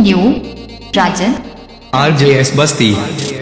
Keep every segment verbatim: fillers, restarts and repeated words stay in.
new Rajan RJS Basti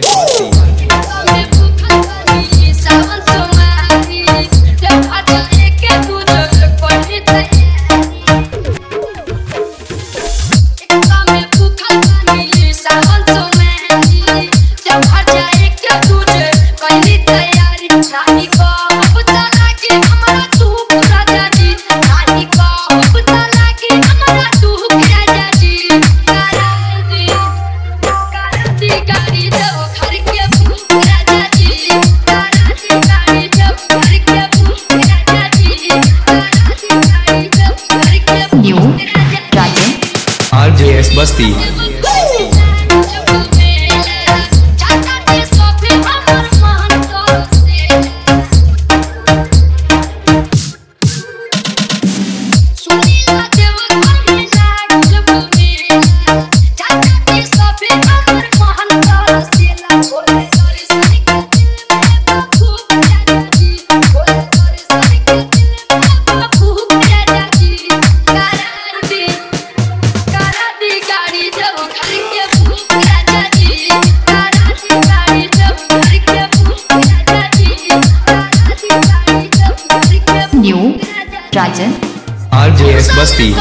new Rajan RJS Basti new Rajan RJS Basti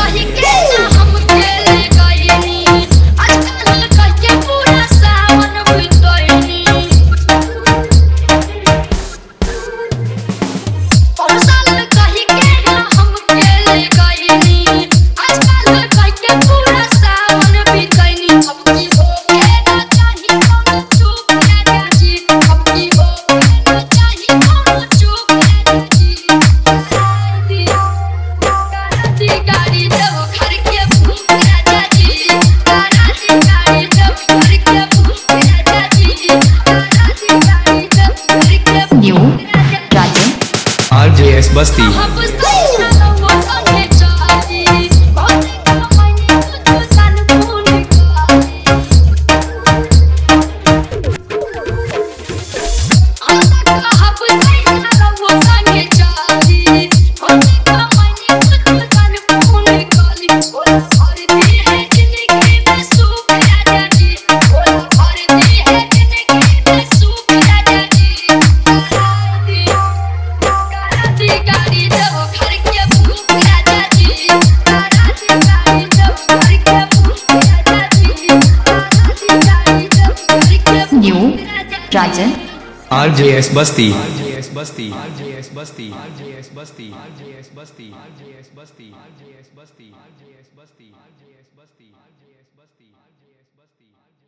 new Rajan RJS Basti new Rajan RJS Basti RJS Basti RJS Basti RJS Basti RJS Basti RJS Basti RJS Basti RJS Basti RJS Basti RJS Basti RJS Basti